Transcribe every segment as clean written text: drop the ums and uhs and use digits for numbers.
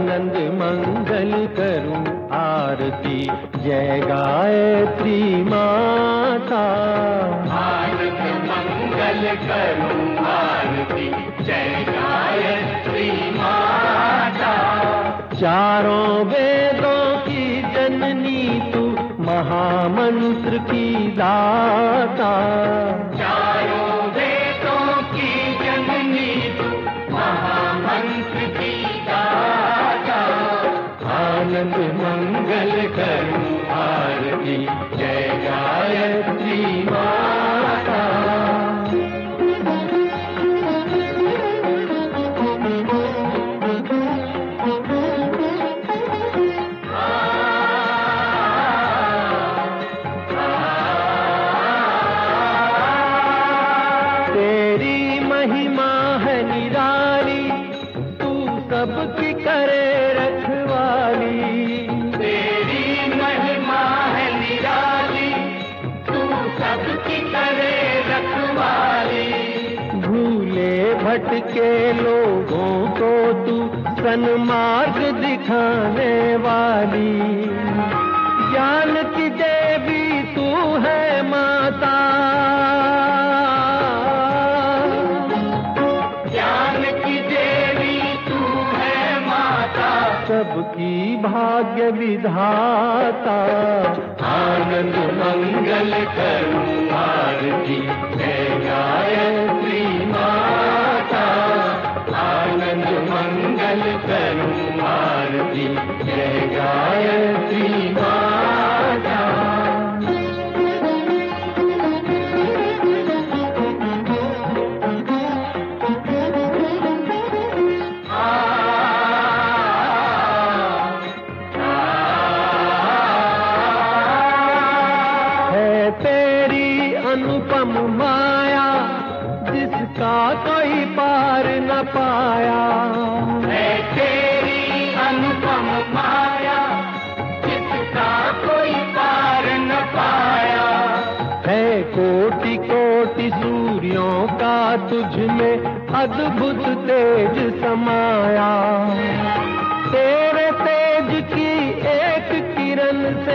आनंद मंगल करूं आरती, जय गायत्री माता। आनंद मंगल करूं आरती, जय गायत्री माता। चारों वेदों की जननी तू, महामंत्र की दाता। चारों वेदों की जननी तू, महामंत्र की दाता। आनंद मंगल करूं आरती, जय गायत्री माता। तेरी महिमा है निराली, तू सबकी करे रखवाली। तेरी महिमा है निराली, तू सबकी करे रखवाली। भूले भटके लोगों को तू सन्मार्ग दिखाने वाली। ज्ञान की देवी तू है माता, ज्ञान की देवी तू है माता। सबकी भाग्य विधाता। आनंद मंगल करूं आरती, जय गायत्री माता। आनंद मंगल करूं आरती, जय गायत्री माता। तेरी अनुपम माया, जिसका कोई पार न पाया। है तेरी अनुपम माया, जिसका कोई पार न पाया। है कोटि कोटि सूर्यों का तुझ में अद्भुत तेज समाया। तेरे तेज की एक किरण से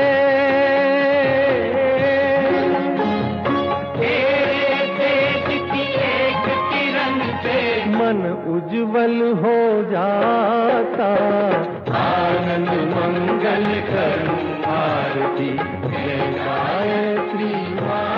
मन उज्जवल हो जाता। आनंद मंगल करूं आरती, जय गायत्री माता।